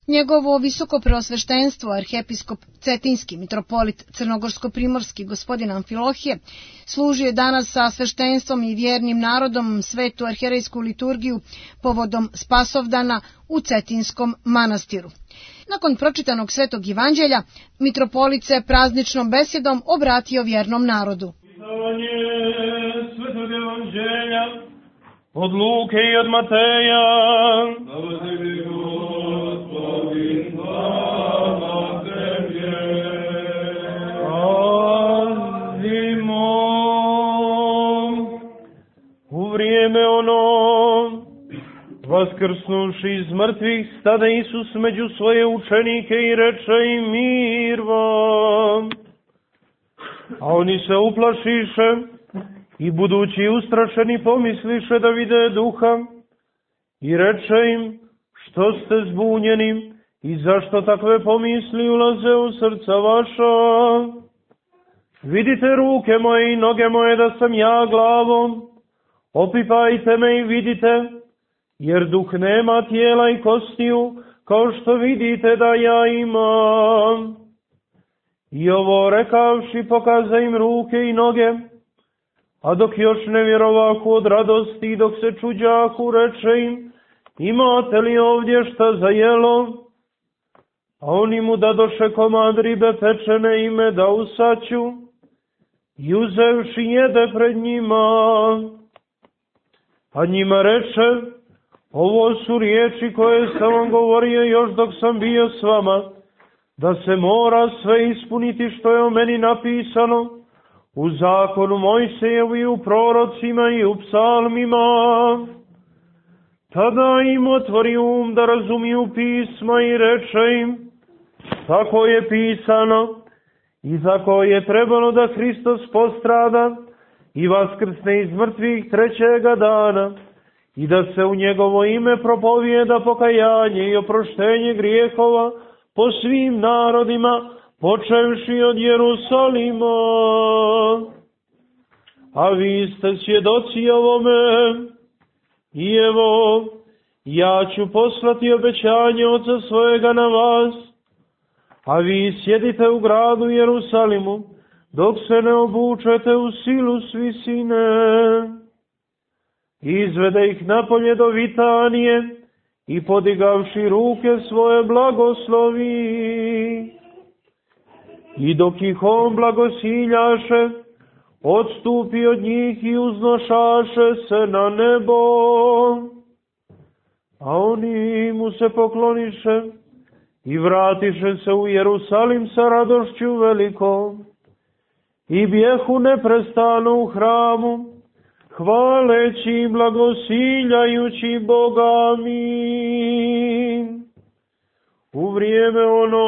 Njegovo visoko preosveštenstvo, arhijepiskop Cetinski, mitropolit crnogorsko-primorski gospodin Amfilohije, služio je danas sa sveštenstvom i vjernim narodom svetu arhijerejsku liturgiju povodom Spasovdana u Cetinskom manastiru. Nakon pročitanog svetog evanđelja, mitropolit se prazničnom besjedom obratio vjernom narodu. Svetog evanđelja od Luke i od Mateja. Slava tebi, Gospodin, slava tebi. Pazimo, u vrijeme ono, vaskrsnuši iz mrtvih, stade Isus među svoje učenike i reče im: mir vam. A oni se uplašiše i budući ustrašeni pomisliše da vide duha i reče im: što ste zbunjeni i zašto takve pomisli ulaze u srca vaša? Vidite ruke moje i noge moje da sam ja glavom, opipajte me i vidite, jer duh nema tijela i kostiju, kao što vidite da ja imam. I ovo rekavši pokaza im ruke i noge, a dok još ne vjerovahu od radosti i dok se čuđahu, reče im: imate li ovdje šta za jelo? A oni mu dadoše komad ribe pečene i meda u saću, i uzevši jede pred njima. A njima reče: ovo su riječi koje sam vam govorio još dok sam bio s vama, da se mora sve ispuniti što je o meni napisano u zakonu Mojsejevu i u prorocima i u psalmima. Tada im otvori da razumiju pisma i reče im: tako je pisano i tako je trebalo da Hristos postrada i vaskrsne iz mrtvih trećega dana i da se u njegovo ime propovijeda pokajanje i oproštenje grijehova po svim narodima, počevši od Jerusalima. A vi ste svjedoci ovome. I evo, ja ću poslati obećanje Oca svojega na vas, a vi sjedite u gradu Jerusalimu, dok se ne obučete u silu s visine. Izvede ih napolje do Vitanije i podigavši ruke svoje blagoslovi. I dok ih on blagosiljaše, odstupi od njih i uznošaše se na nebo. A oni mu se pokloniše i vratiše se u Jerusalim sa radošću velikom. I bjehu neprestano u hramu, hvaleći i blagosiljajući Boga. Amin. U vrijeme ono,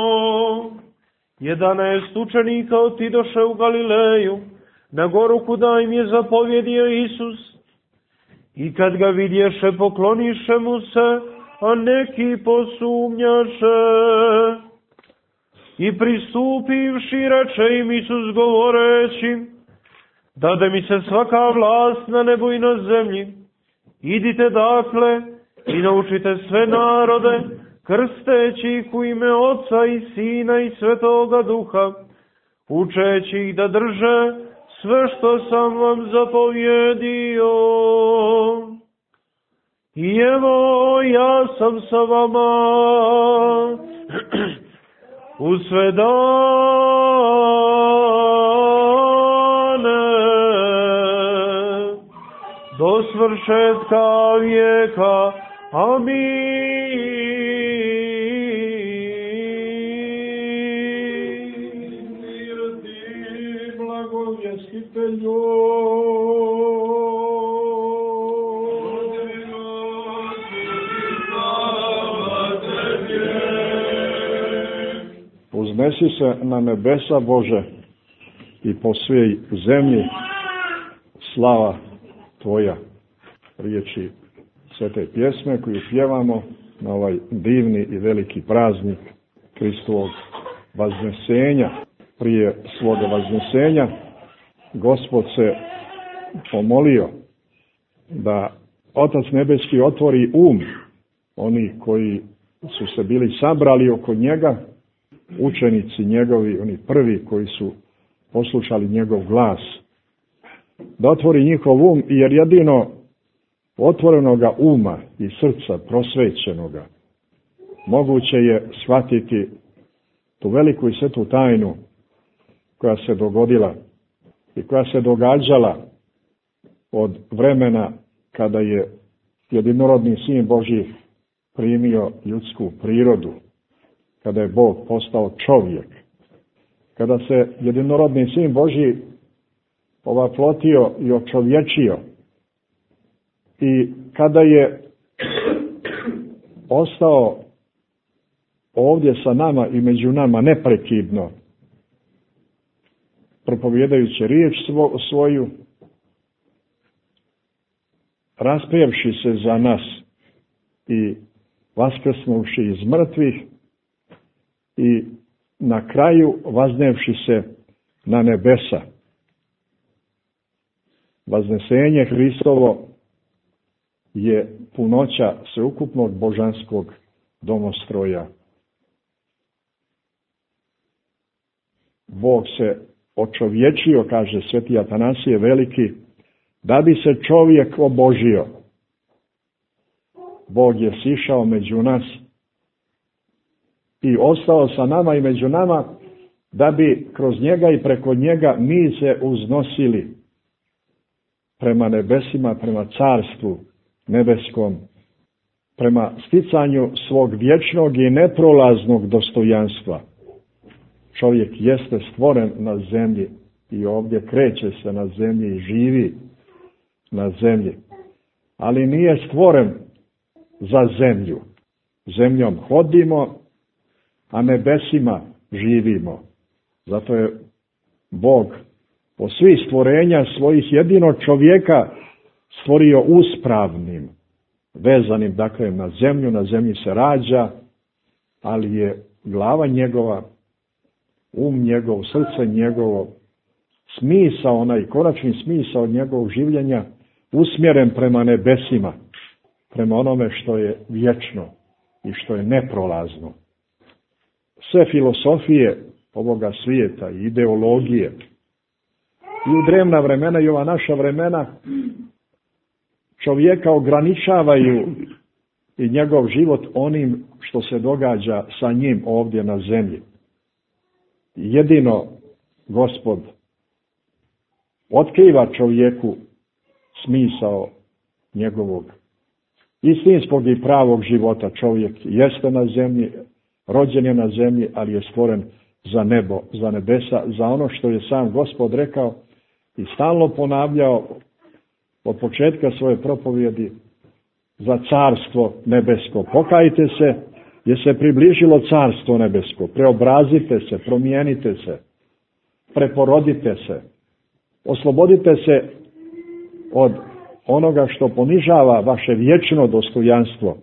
11 učenika otidoše u Galileju, na goru kuda im je zapovjedio Isus. I kad ga vidješe, pokloniše mu se, a neki posumnjaše. I pristupivši, reče im Isus govoreći: dade mi se svaka vlast na nebu i na zemlji. Idite dakle i naučite sve narode, krsteći ih u ime Oca i Sina i Svetoga Duha, učeći ih da drže sve što sam vam zapovjedio. I evo, ja sam sa vama u sve dane do svršetka vijeka. Amin. Mir ti, blagovjestitelju. Uznesi se na nebesa, Bože, i po svej zemlji slava Tvoja. Riječi svete pjesme koju pjevamo na ovaj divni i veliki praznik Hristovog vaznesenja. Prije svoga vaznesenja Gospod se pomolio da Otac nebeski otvori oni koji su se bili sabrali oko njega, učenici njegovi, oni prvi koji su poslušali njegov glas, da otvori njihov um, jer jedino otvorenoga uma i srca prosvećenoga moguće je shvatiti tu veliku i svetu tajnu koja se dogodila i koja se događala od vremena kada je jedinorodni Sin Božji primio ljudsku prirodu, kada je Bog postao čovjek, kada se jedinorodni Sin Božji ovaplotio i očovječio i kada je ostao ovdje sa nama i među nama neprekidno, propovjedajući riječ svoju, rasprijevši se za nas i vaskrsnuvši iz mrtvih i na kraju vaznevši se na nebesa. Vaznesenje Hristovo je punoća sveukupnog božanskog domostroja. Bog se očovječio, kaže sveti Atanasije Veliki, da bi se čovjek obožio. Bog je sišao među nas i ostao sa nama i među nama, da bi kroz njega i preko njega mi se uznosili prema nebesima, prema carstvu nebeskom, prema sticanju svog vječnog i neprolaznog dostojanstva. Čovjek jeste stvoren na zemlji i ovdje kreće se na zemlji i živi na zemlji, ali nije stvoren za zemlju. Zemljom hodimo, a nebesima živimo. Zato je Bog po svih stvorenja svojih jedino čovjeka stvorio uspravnim, vezanim dakle na zemlji se rađa, ali je glava njegova, um njegov, srce njegovo, smisao, onaj konačni smisao njegovog življenja usmjeren prema nebesima, prema onome što je vječno i što je neprolazno. Sve filosofije ovoga svijeta i ideologije i u drevna vremena i ova naša vremena čovjeka ograničavaju i njegov život onim što se događa sa njim ovdje na zemlji. Jedino Gospod otkriva čovjeku smisao njegovog istinskog i pravog života. Čovjek jeste na zemlji, rođen je na zemlji, ali je stvoren za nebo, za nebesa, za ono što je sam Gospod rekao i stalno ponavljao od početka svoje propovjedi, za carstvo nebesko. Pokajte se, jer se približilo carstvo nebesko. Preobrazite se, promijenite se, preporodite se, oslobodite se od onoga što ponižava vaše vječno dostojanstvo,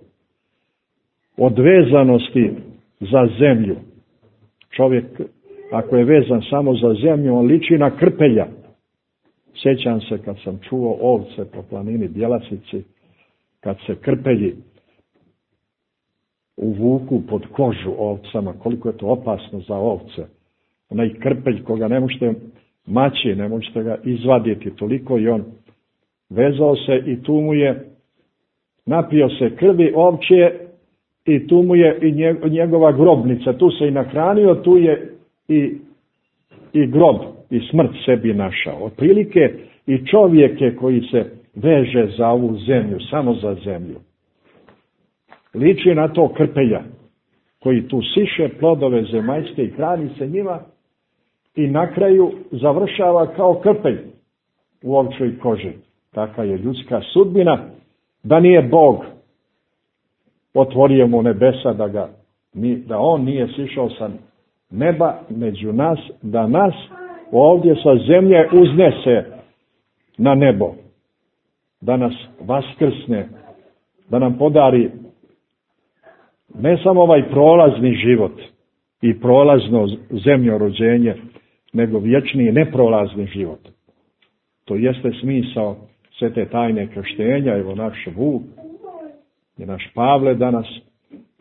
od vezanosti za zemlju. Čovjek, ako je vezan samo za zemlju, on liči na krpelja. Sjećam se kad sam čuo ovce po planini Bjelasici, kad se krpelji uvuku pod kožu ovcama, koliko je to opasno za ovce. Onaj krpelj koga ne možete maći, ne možete ga izvaditi toliko i on vezao se i tu mu je napio se krvi ovčje i tu mu je i njegova grobnica. Tu se i nahranio, tu je i grob i smrt sebi našao. Otprilike i čovjek je koji se veže za ovu zemlju, samo za zemlju. Liči na to krpelja koji tu siše plodove zemaljske i hrani se njima i na kraju završava kao krpelj u ovčoj koži. Takva je ljudska sudbina, da nije Bog otvorio mu nebesa, da on nije sišao sa neba među nas, da nas ovdje sa zemlje uznese na nebo, da nas vaskrsne, da nam podari ne samo ovaj prolazni život i prolazno zemljorođenje, nego vječni i neprolazni život. To jeste smisao sve te tajne krštenja. Evo naš Vuk i naš Pavle danas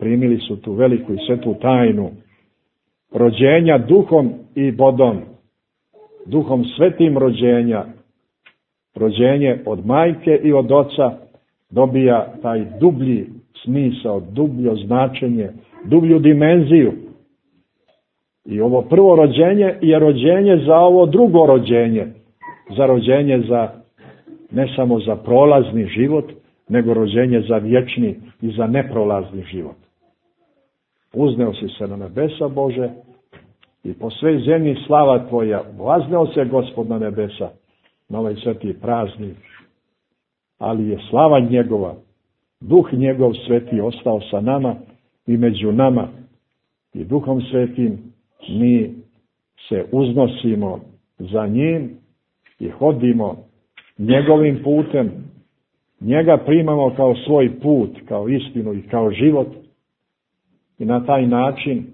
primili su tu veliku i svetu tajnu rođenja duhom i vodom, duhom svetim rođenja, rođenje od majke i od oca dobija taj dublji smisao, dublje značenje, dublju dimenziju. I ovo prvo rođenje je rođenje za ovo drugo rođenje, za rođenje za ne samo za prolazni život, nego rođenje za vječni i za neprolazni život. Uzneo si se na nebesa, Bože, i po svej zemlji slava Tvoja. Vazneo se Gospod na nebesa, na ovaj sveti praznik, ali je slava njegova, duh njegov sveti ostao sa nama i među nama. I duhom svetim mi se uznosimo za njim i hodimo njegovim putem. Njega primamo kao svoj put, kao istinu i kao život. I na taj način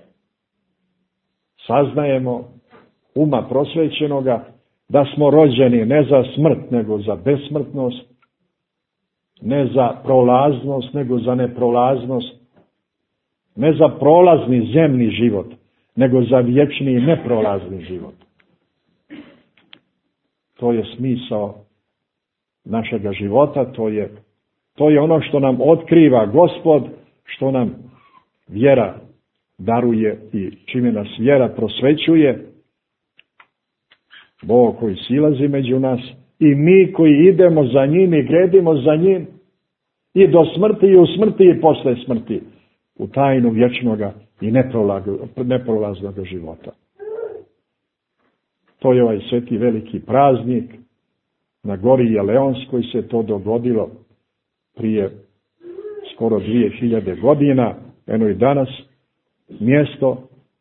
saznajemo uma prosvećenoga da smo rođeni ne za smrt, nego za besmrtnost, ne za prolaznost, nego za neprolaznost, ne za prolazni zemni život, nego za vječni i neprolazni život. To je smisao našega života, to je ono što nam otkriva Gospod, što nam vjera daruje i čime nas vjera prosvećuje. Bog koji silazi među nas i mi koji idemo za njim i gledimo za njim i do smrti i u smrti i posle smrti u tajnu vječnoga i neprolaznog života. To je ovaj sveti veliki praznik na gori Jeleonskoj se to dogodilo prije skoro 2000 godina. Eno i danas mjesto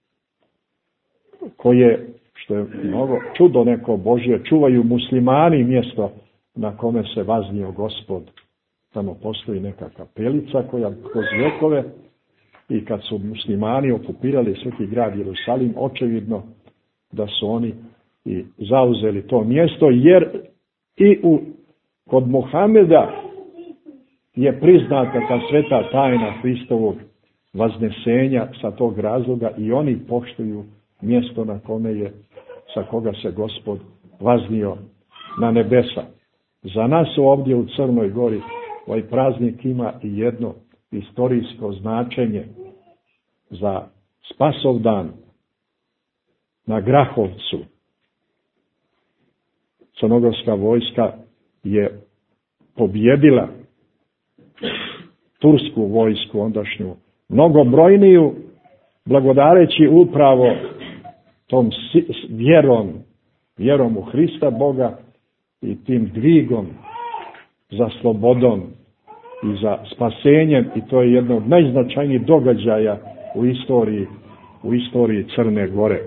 koje, što je mnogo čudo neko Božje, čuvaju muslimani mjesto na kome se vaznio Gospod. Tamo postoji neka kapelica koja kroz vjekove i kad su muslimani okupirali sveti grad Jerusalim, očevidno da su oni i zauzeli to mjesto, jer i kod Muhameda je priznata ta sveta tajna Hristovog vaznesenja sa tog razloga i oni poštuju mjesto na kome je, sa koga se Gospod vaznio na nebesa. Za nas ovdje u Crnoj Gori ovaj praznik ima i jedno istorijsko značenje za Spasovdan na Grahovcu. Crnogorska vojska je pobjedila tursku vojsku ondašnju, mnogobrojniju, blagodareći upravo tom vjerom u Hrista Boga i tim dvigom za slobodom i za spasenjem, i to je jedno od najznačajnijih događaja u istoriji Crne Gore.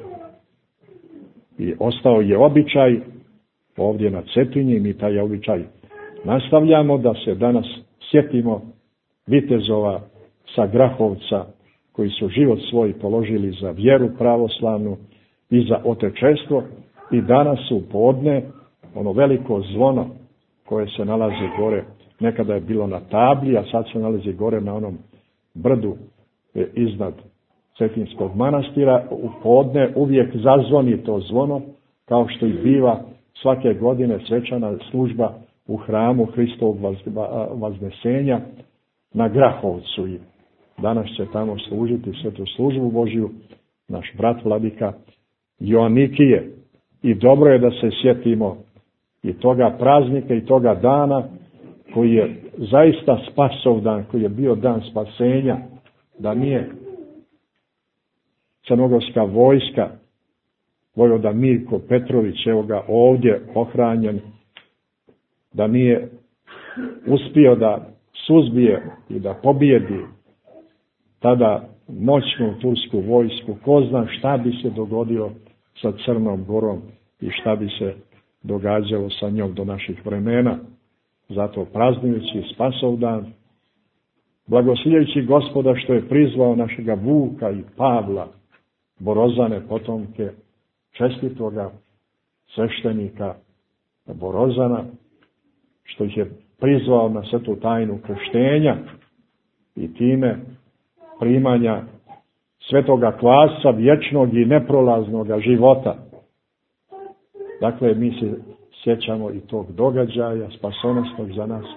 I ostao je običaj ovdje na Cetinji, mi taj običaj nastavljamo, da se danas sjetimo vitezova sa Grahovca koji su život svoj položili za vjeru pravoslavnu i za otečestvo, i danas u podne ono veliko zvono koje se nalazi gore, nekada je bilo na tabli, a sad se nalazi gore na onom brdu iznad Cetinskog manastira, u podne uvijek zazvoni to zvono, kao što i biva svake godine svečana služba u hramu Hristovog vaznesenja na Grahovcu. I danas će tamo služiti svetu službu Božju naš brat vladika Joanikije. I dobro je da se sjetimo i toga praznika i toga dana koji je zaista Spasovdan, koji je bio dan spasenja, da nije crnogorska vojska, vojvoda Mirko Petrović, evo ga ovdje pohranjen, da nije uspio da suzbije i da pobijedi tada moćnu tursku vojsku, ko zna šta bi se dogodilo sa Crnom Gorom i šta bi se događalo sa njom do naših vremena. Zato praznujući Spasovdan, blagoslivljajući Gospoda što je prizvao našega Vuka i Pavla, Borozane potomke, čestitoga sveštenika Borozana, što ih je prizvao na svetu tajnu krštenja i time primanja svetoga kvasa vječnog i neprolaznog života. Dakle, mi se sjećamo i tog događaja spasonosnog za nas.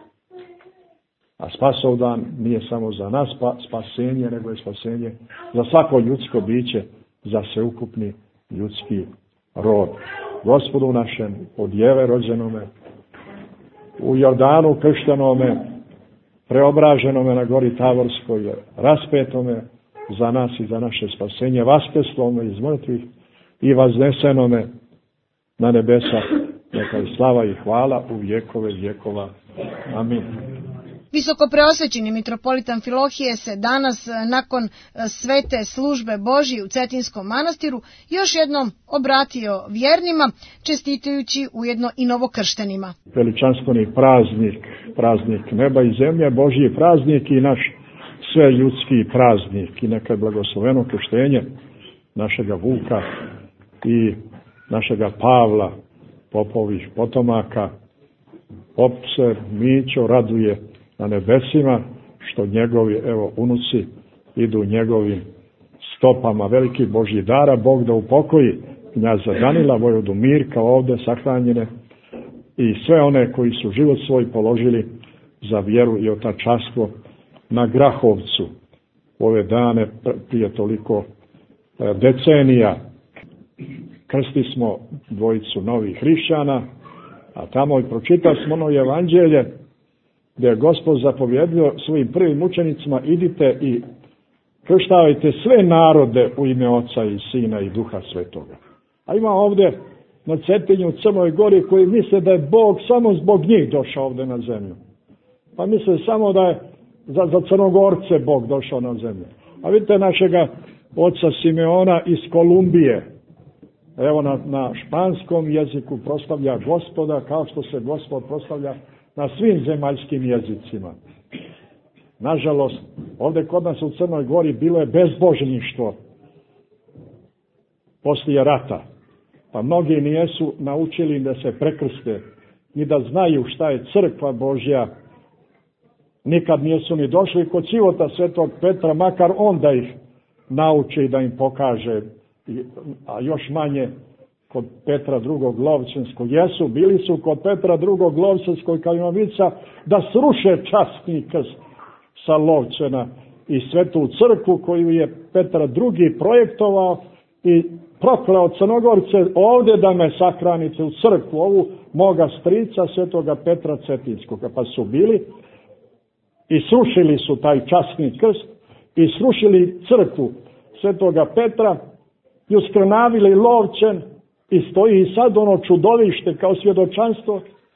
A Spasovdan nije samo za nas spasenje, nego je spasenje za svako ljudsko biće, za sveukupni ljudski rod. Gospodu našem, od Djeve rođenome, u Jordanu krštenome, preobraženome na gori Tavorskoj, raspetome za nas i za naše spasenje, vaskeslome iz mrtvih i vaznesenome na nebesa, neka je slava i hvala u vjekove vjekova. Amin. Visoko preosvećeni mitropolit Amfilohije se danas, nakon svete službe Božje u Cetinskom manastiru, još jednom obratio vjernima, čestitajući ujedno i novokrštenima. Veličanstveni praznik, praznik neba i zemlje, Božji praznik i naš sve ljudski praznik. I neka je blagosloveno krštenje našega Vuka i našega Pavla, popovih potomaka. Pop se Mićo raduje na nebesima, što njegovi, unuci idu njegovim stopama. Veliki Božji dara, Bog da upokoji knjaza Danila, vojvodu Mirka ovde sahranjene i sve one koji su život svoj položili za vjeru i otačanstvo na Grahovcu. Ove dane, prije toliko decenija, krsti smo dvojicu novih hrišćana, a tamo i pročitali smo ono evanđelje gdje je Gospod zapovjedio svojim prvim učenicima: idite i krštavajte sve narode u ime Oca i Sina i Duha Svetoga. A ima ovdje na Cetinju u Crnoj Gori koji misle da je Bog samo zbog njih došao ovdje na zemlju. Pa misle samo da je za Crnogorce Bog došao na zemlju. A vidite našega oca Simeona iz Kolumbije. Evo na španskom jeziku proslavlja Gospoda kao što se Gospod proslavlja na svim zemaljskim jezicima. Nažalost, ovdje kod nas u Crnoj Gori bilo je bezbožništvo poslije rata. Pa mnogi nijesu naučili da se prekrste, ni da znaju šta je crkva Božja. Nikad nijesu ni došli kod života svetog Petra, makar on da ih nauči i da im pokaže. A još manje kod Petra II. Lovćenskog. Bili su kod Petra II. Lovćenskog Kalinovica da sruše časni krst sa Lovćena i svetu crkvu koju je Petar II. Projektovao i prokleo Crnogorce: ovdje da me sahranite u crkvu, ovu moga strica svetoga Petra Cetinskoga. Pa su bili i srušili su taj časni krst i srušili crkvu svetoga Petra i uskrnavili Lovćen i stoji i sad ono čudovište kao svjedočanstvo.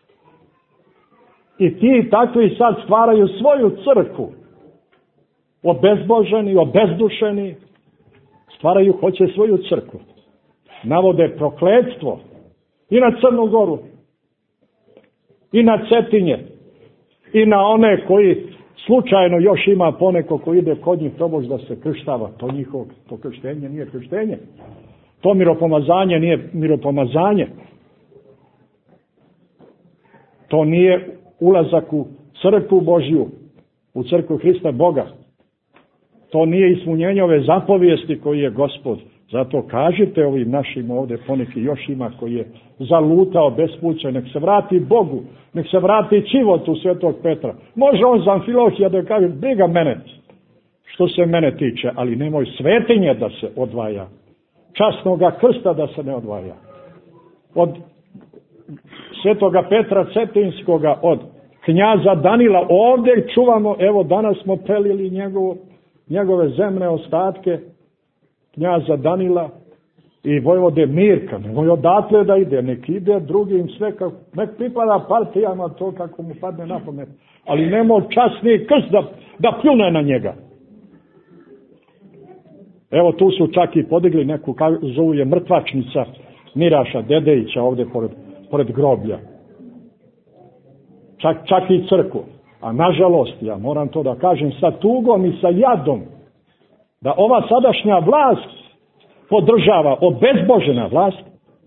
I ti takvi sad stvaraju svoju crkvu. Obezboženi, obezdušeni, hoće svoju crkvu. Navode prokletstvo i na Crnu Goru, i na Cetinje, i na one koji slučajno još ima poneko koji ide kod njih tobož da se krštava. To krštenje nije krštenje. To miropomazanje nije miropomazanje. To nije ulazak u crkvu Božju, u crkvu Hrista Boga. To nije ispunjenje ove zapovijesti koji je Gospod. Zato kažite ovim našim ovdje, poneki još ima koji je zalutao bespuća, nek se vrati Bogu, nek se vrati životu svetog Petra. Može on za Amfilohija da kaže: briga mene što se mene tiče, ali nemoj svetinje da se odvaja. Časnoga krsta da se ne odvaja. Od svetoga Petra Cetinskoga, od knjaza Danila, ovdje čuvamo, evo danas smo prelili njegove zemne ostatke, knjaza Danila i vojvode Mirka. Nemoj odatle da ide, nek ide drugim sve, nek pripada partijama to kako mu padne na pamet. Ali nemoj časni krst da pljune na njega. Evo tu su čak i podigli neku, zovu je mrtvačnica Miraša Dedejića ovdje pored groblja. Čak i crkvu. A nažalost, ja moram to da kažem sa tugom i sa jadom, da ova sadašnja vlast podržava, obezbožena vlast,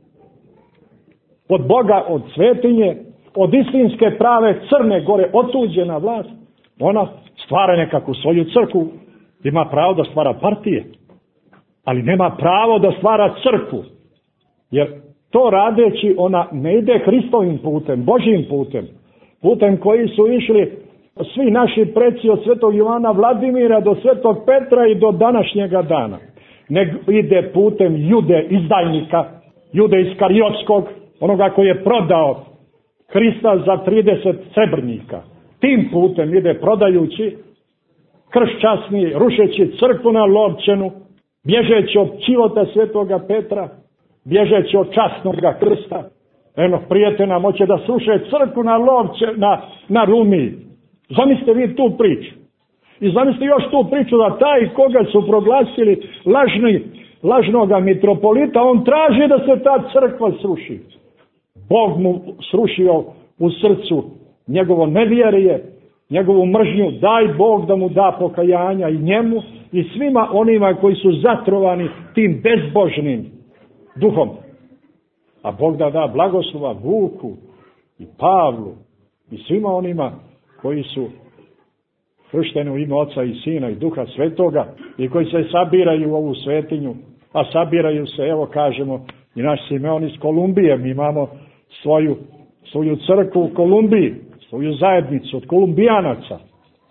od Boga, od svetinje, od istinske prave Crne Gore otuđena vlast, ona stvara nekakvu svoju crkvu Ima pravo da stvara partije, ali nema pravo da stvara crkvu. Jer to radeći ona ne ide Hristovim putem, Božjim putem. Putem koji su išli svi naši preci od svetog Ivana Vladimira do svetog Petra i do današnjega dana. Nego ide putem Jude izdajnika, Jude Iskariotskog, onoga koji je prodao Hrista za 30 srebrnika. Tim putem ide prodajući kršćasni, rušeći crkvu na Lovćenu, bježeći od života svetoga Petra, bježeći od časnoga krsta. Eno, prijete nam, hoće da sruše crkvu na na Rumiji. Zamislite vi tu priču. I zamislite još tu priču da taj koga su proglasili lažnoga mitropolita, on traži da se ta crkva sruši. Bog mu srušio u srcu njegovo nevjerje, njegovu mržnju. Daj Bog da mu da pokajanja i njemu i svima onima koji su zatrovani tim bezbožnim duhom. A Bog da blagoslova Vuku i Pavlu i svima onima koji su kršteni u ime Oca i Sina i Duha Svetoga i koji se sabiraju u ovu svetinju, a sabiraju se, evo kažemo, i naš Simeon iz Kolumbije. Mi imamo svoju crkvu u Kolumbiji, svoju zajednicu od Kolumbijanaca.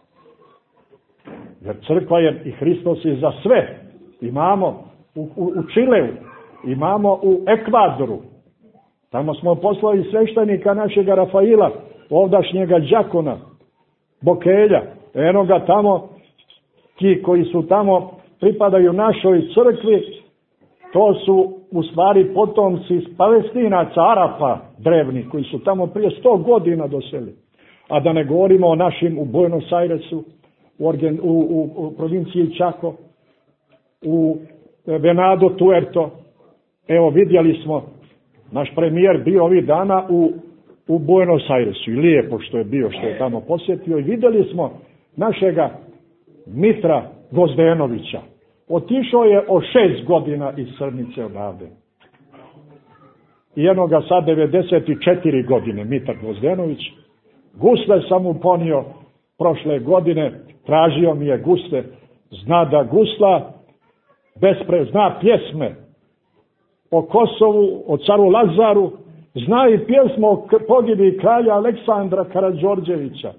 Jer crkva je i Hristos je za sve. Imamo u Čileu, imamo u Ekvadoru. Tamo smo poslali sveštenika našega Rafaila, ovdašnjega đakona, Bokelja. Eno ga tamo, ti koji su tamo pripadaju našoj crkvi, to su u stvari potomci iz Palestinaca, Arapa drevnih, koji su tamo prije 100 godina doseli. A da ne govorimo o našim u Buenos Airesu, u provinciji Chaco, u Venado Tuerto. Evo vidjeli smo, naš premijer bio ovih dana u Buenos Airesu i lijepo što je bio, što je tamo posjetio i vidjeli smo našega Mitra Gvozdenovića. Otišao je o 6 godina iz Srnice odavde. I jednoga sad 94 godine, Mitar Gvozdenović. Gusle sam mu ponio prošle godine, tražio mi je gusle, zna da gusla, zna pjesme o Kosovu, o caru Lazaru, zna i pjesmu o pogibiji kralja Aleksandra Karađorđevića.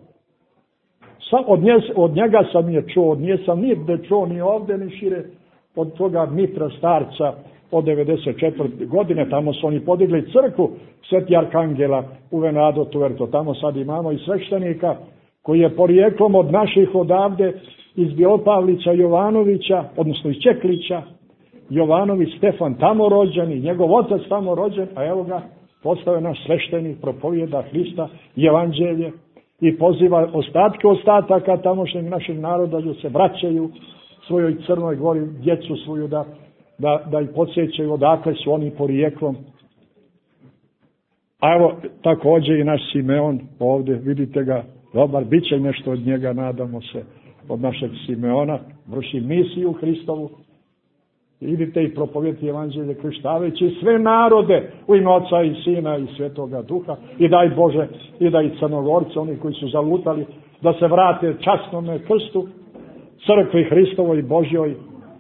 Od njega sam je čuo, nisam nigde čuo ni ovdje ni šire od toga Mitra starca od 94. godine. Tamo su oni podigli crkvu Sveti Arkangela u Venado Tuerto. Tamo sad imamo i sveštenika koji je porijeklom od naših odavde iz Biopavlića Jovanovića, odnosno iz Čeklića. Jovanović Stefan tamo rođen i njegov otac tamo rođen, a evo ga postao naš sveštenik, propovijeda Hrista i evanđelje i poziva ostataka tamošnjeg našeg naroda da se vraćaju svojoj Crnoj Gori, djecu svoju da ih podsjećaju odakle su oni porijeklom. A evo također i naš Simeon ovdje, vidite ga, dobar, bit će nešto od njega, nadamo se, od našeg Simeona, vrši misiju Hristovu. Idite i propovjediti evanđelje krštavajući sve narode u ime Oca i Sina i Svetoga Duha i daj Bože i da i Crnogorce, oni koji su zalutali, da se vrate časnome krstu, crkvi Hristovoj i Božjoj.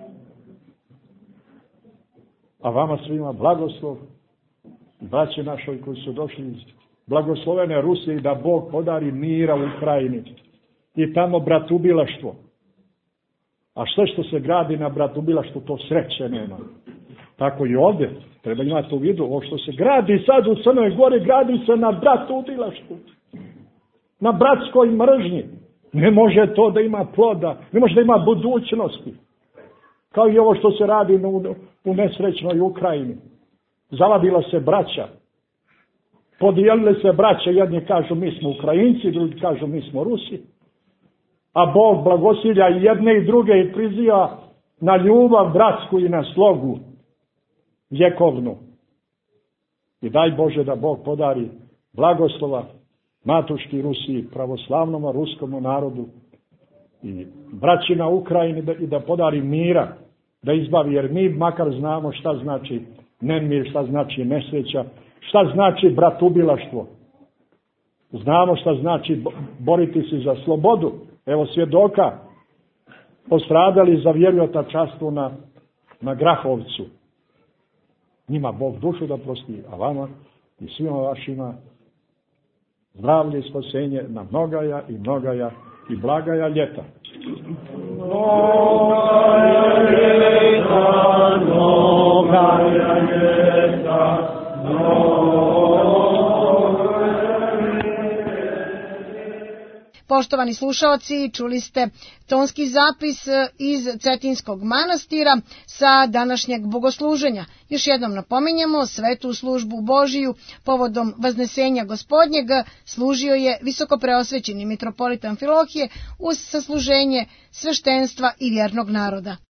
A vama svima blagoslov, braći našoj koji su došli iz blagoslovene Rusije i da Bog podari mira u Ukrajini i tamo bratubilaštvo. A sve što se gradi na bratubilaštvu, to sreće nema. Tako i ovdje. Treba imati u vidu. Ovo što se gradi sad u Crnoj Gori, gradi se na bratubilaštvu. Na bratskoj mržnji. Ne može to da ima ploda. Ne može da ima budućnosti. Kao i ovo što se radi u nesrećnoj Ukrajini. Zavadila se braća. Podijelili se braća. Jedni kažu mi smo Ukrajinci, drugi kažu mi smo Rusi. A Bog blagosilja i jedne i druge i priziva na ljubav bratsku i na slogu vjekovnu. I daj Bože da Bog podari blagoslova matuški Rusiji, pravoslavnom ruskom narodu i braći na Ukrajini i da podari mira, da izbavi, jer mi makar znamo šta znači nemir, šta znači nesreća, šta znači bratubilaštvo. Znamo šta znači boriti se za slobodu. Evo svjedoka postradali za vjeru i otačanstvo na Grahovcu. Njima Bog dušu da prosti, a vama i svima vašima zdravlje i spasenje na mnogaja i mnogaja i blagaja ljeta. Poštovani slušaoci, čuli ste tonski zapis iz Cetinskog manastira sa današnjeg bogosluženja. Još jednom napominjemo, svetu službu Božiju povodom Vaznesenja Gospodnjeg služio je visokopreosvećeni mitropolit Amfilohije uz sasluženje sveštenstva i vjernog naroda.